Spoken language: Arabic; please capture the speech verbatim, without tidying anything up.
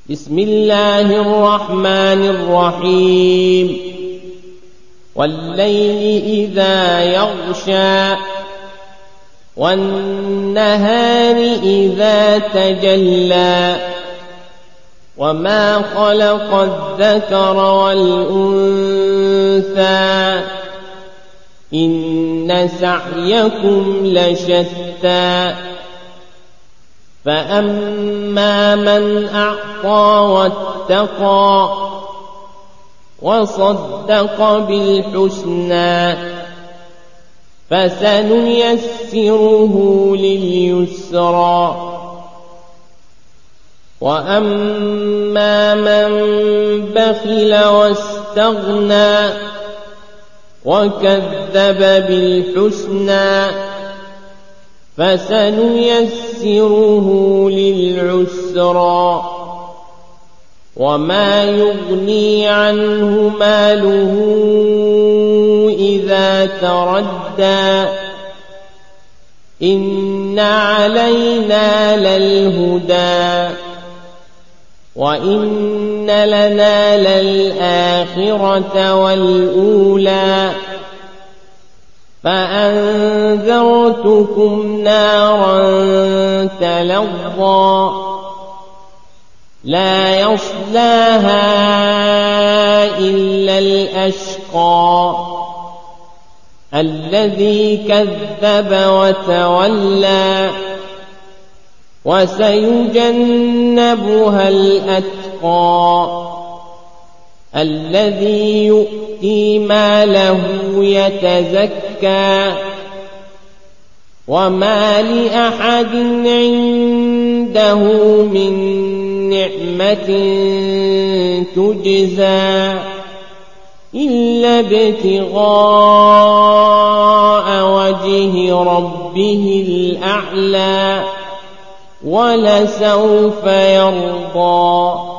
بسم الله الرحمن الرحيم والليل إذا يغشى والنهار إذا تجلى وما خلق الذكر والأنثى إن سعيكم لشتى فأما من أعطى واتقى وصدق بالحسنى فسنيسره لليسرى وأما من بخل واستغنى وكذب بالحسنى فسنيسره للعسرى وما يغني عنه ماله إذا تردى إن علينا للهدى وإن لنا للآخرة والأولى فأنذرتكم نارا تلظى لا يصلاها إلا الأشقى الذي كذب وتولى وسيجنبها الأتقى الذي يؤتي ماله يتزكى وما لأحد عنده من نعمة تجزى إلا ابتغاء وجه ربه الأعلى ولسوف يرضى.